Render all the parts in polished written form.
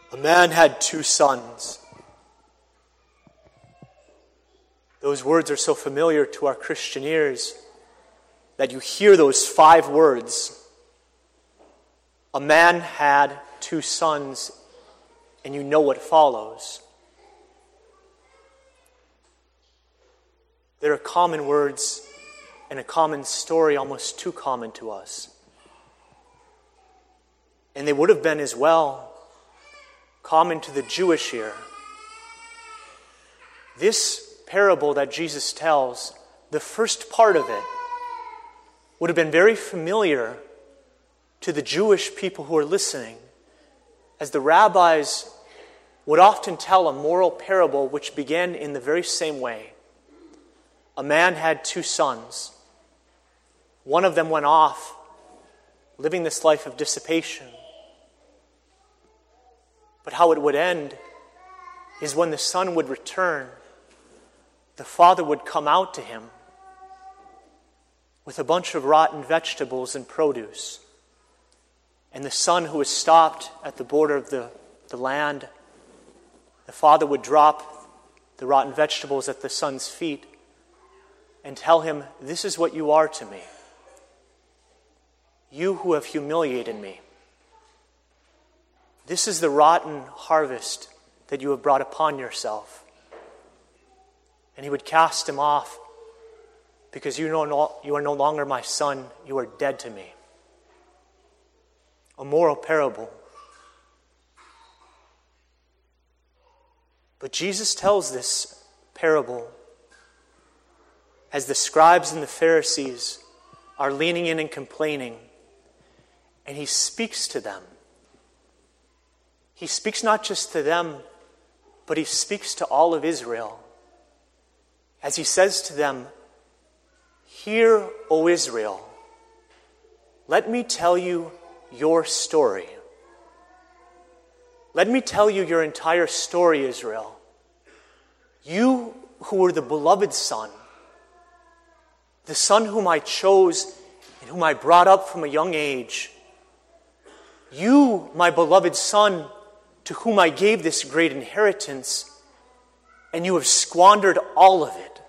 A man had 2 sons. Those words are so familiar to our Christian ears that you hear those 5 words. A man had 2 sons, and you know what follows. There are common words and a common story, almost too common to us. And they would have been as well common to the Jewish ear. This parable that Jesus tells, the first part of it, would have been very familiar to the Jewish people who are listening, as the rabbis would often tell a moral parable which began in the very same way. A man had 2 sons. One of them went off, living this life of dissipation. But how it would end is when the son would return, the father would come out to him with a bunch of rotten vegetables and produce. And the son who was stopped at the border of the land, the father would drop the rotten vegetables at the son's feet and tell him, "This is what you are to me. You who have humiliated me. This is the rotten harvest that you have brought upon yourself." And he would cast him off, because you are no longer my son, you are dead to me. A moral parable. But Jesus tells this parable as the scribes and the Pharisees are leaning in and complaining, and he speaks to them. He speaks not just to them, but he speaks to all of Israel. As he says to them, "Hear, O Israel, let me tell you your story. Let me tell you your entire story, Israel. You who were the beloved son, the son whom I chose and whom I brought up from a young age. You, my beloved son, to whom I gave this great inheritance, and you have squandered all of it.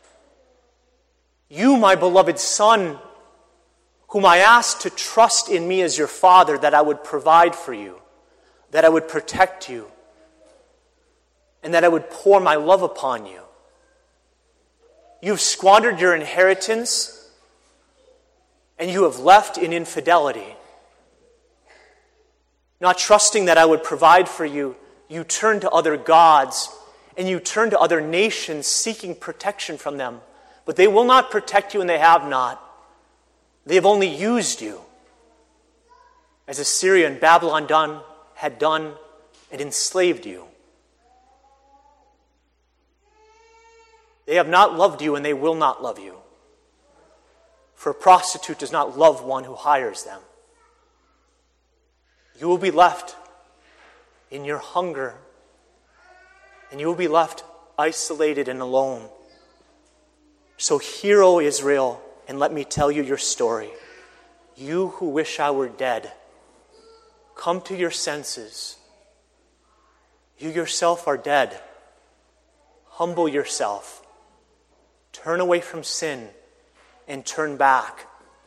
You, my beloved son, whom I asked to trust in me as your father, that I would provide for you, that I would protect you, and that I would pour my love upon you. You've squandered your inheritance, and you have left in infidelity. Not trusting that I would provide for you, you turn to other gods, and you turn to other nations seeking protection from them. But they will not protect you, and they have not. They have only used you, as Assyria and Babylon had done, and enslaved you. They have not loved you, and they will not love you. For a prostitute does not love one who hires them. You will be left in your hunger, and you will be left isolated and alone. So hear, O Israel, and let me tell you your story. You who wish I were dead, come to your senses. You yourself are dead. Humble yourself. Turn away from sin and turn back.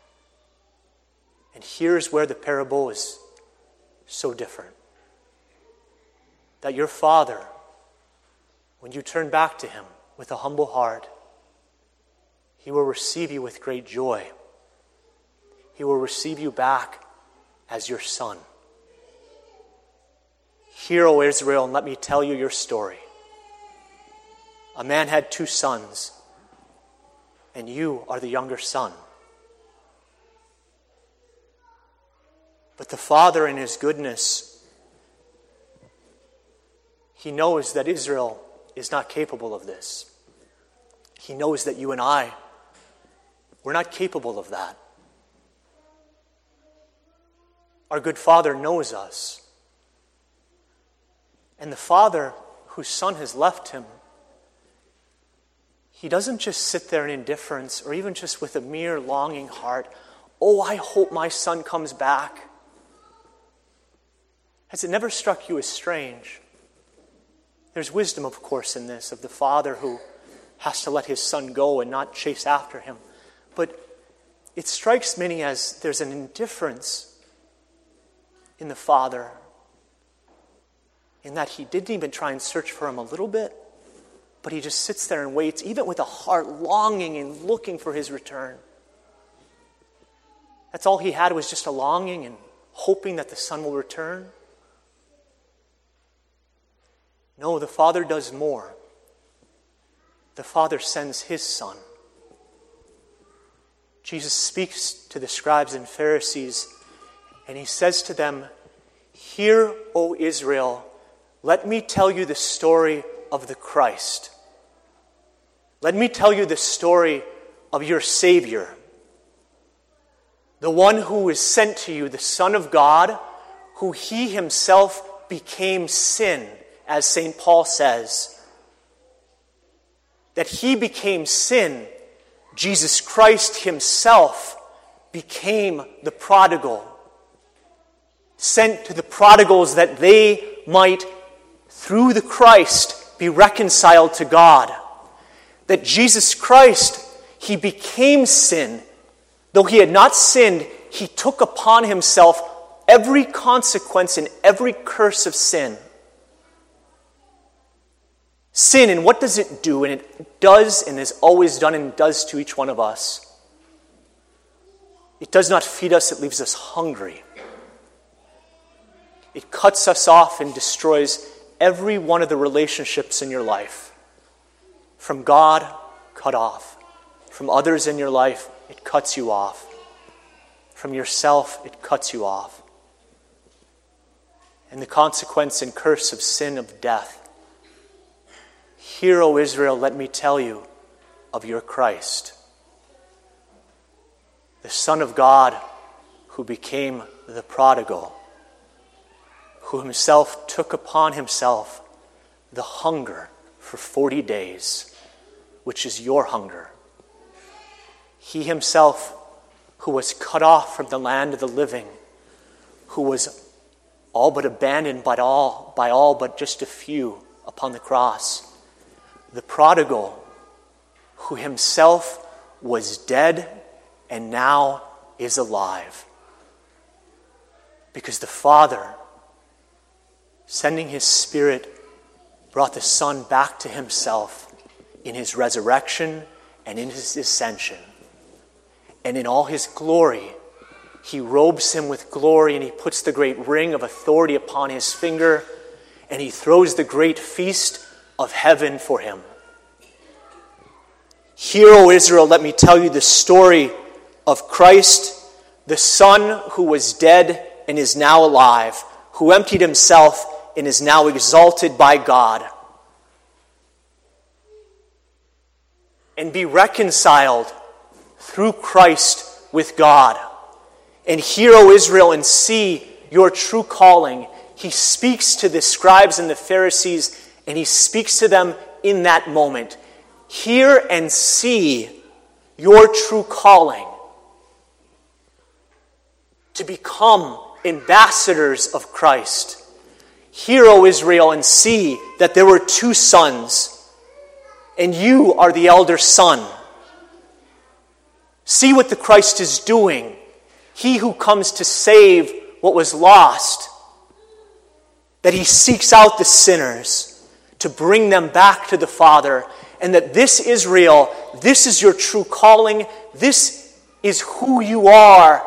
And here's where the parable is so different. That your Father, when you turn back to him with a humble heart, he will receive you with great joy. He will receive you back as your son. Hear, O Israel, and let me tell you your story. A man had 2 sons, and you are the younger son. But the Father, in his goodness, he knows that Israel is not capable of this. He knows that you and I, we're not capable of that. Our good Father knows us. And the Father, whose Son has left him, he doesn't just sit there in indifference or even just with a mere longing heart. Oh, I hope my son comes back. Has it never struck you as strange? There's wisdom, of course, in this, of the father who has to let his son go and not chase after him. But it strikes many as there's an indifference in the father, in that he didn't even try and search for him a little bit, but he just sits there and waits, even with a heart longing and looking for his return. That's all he had, was just a longing and hoping that the son will return. No, the Father does more. The Father sends his Son. Jesus speaks to the scribes and Pharisees, and he says to them, "Hear, O Israel, let me tell you the story of the Christ. Let me tell you the story of your Savior, the one who is sent to you, the Son of God, who he himself became sin," as St. Paul says. That he became sin, Jesus Christ himself became the prodigal, sent to the prodigals that they might, through the Christ, be reconciled to God. That Jesus Christ, he became sin. Though he had not sinned, he took upon himself every consequence and every curse of sin. Sin, and what does it do? And it does and has always done and does to each one of us. It does not feed us, it leaves us hungry. It cuts us off and destroys every one of the relationships in your life. From God, cut off. From others in your life, it cuts you off. From yourself, it cuts you off. And the consequence and curse of sin, of death. Hear, O Israel, let me tell you of your Christ, the Son of God who became the prodigal, who himself took upon himself the hunger for 40 days, which is your hunger. He himself, who was cut off from the land of the living, who was all but abandoned by all but just a few upon the cross. The prodigal, who himself was dead and now is alive. Because the Father, sending his Spirit, brought the Son back to himself in his resurrection and in his ascension. And in all his glory, he robes him with glory, and he puts the great ring of authority upon his finger, and he throws the great feast of heaven for him. Hear, O Israel, let me tell you the story of Christ, the Son who was dead and is now alive, who emptied himself and is now exalted by God. And be reconciled through Christ with God. And hear, O Israel, and see your true calling. He speaks to the scribes and the Pharisees, and he speaks to them in that moment. Hear and see your true calling to become ambassadors of Christ. Hear, O Israel, and see that there were two sons, and you are the elder son. See what the Christ is doing. He who comes to save what was lost, that he seeks out the sinners to bring them back to the Father, and that this Israel, this is your true calling, this is who you are.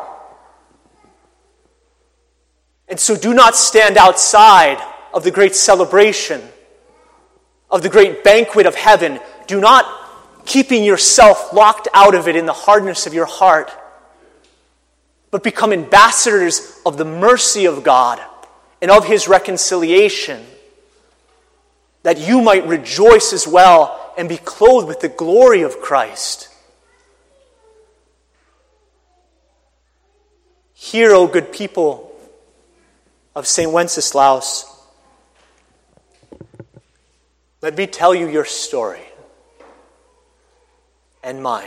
And so do not stand outside of the great celebration, of the great banquet of heaven. Do not keeping yourself locked out of it in the hardness of your heart, but become ambassadors of the mercy of God and of his reconciliation, that you might rejoice as well and be clothed with the glory of Christ. Hear, O good people of St. Wenceslaus, let me tell you your story and mine.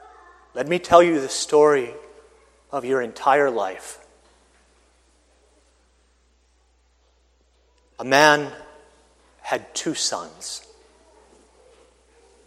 Let me tell you the story of your entire life. A man had 2 sons.